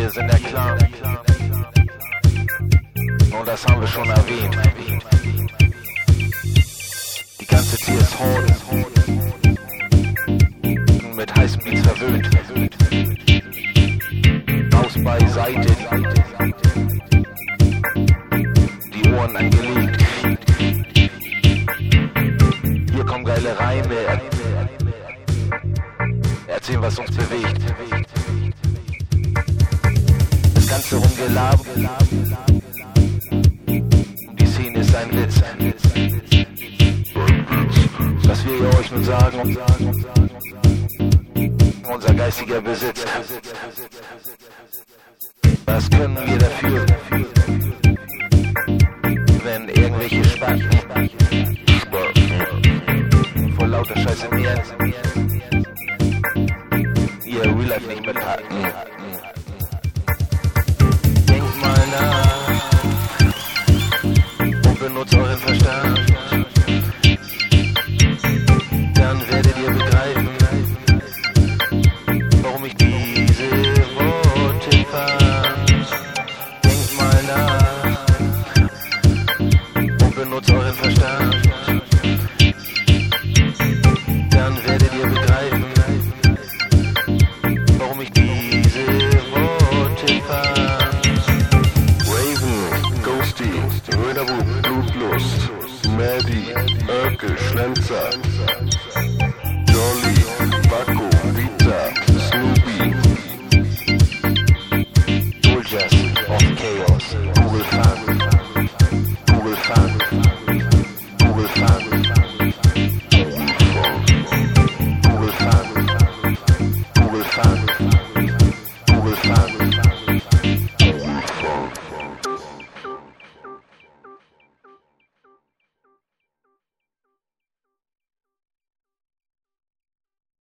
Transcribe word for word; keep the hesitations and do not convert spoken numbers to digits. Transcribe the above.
Wir sind der Clan. Und das haben wir schon erwähnt. Die ganze T S Horde mit heißen Beats verwöhnt. Maus beiseite, die Ohren angelegt. Hier kommen geile Reime, erzählen, was uns bewegt. Das ganze Rumgelaber, die Szene ist ein Witz. Was wir euch nun sagen, unser geistiger Besitz. Was können wir dafür, wenn irgendwelche Spacken vor lauter Scheiße mehr ihr Real Life nicht mithalten?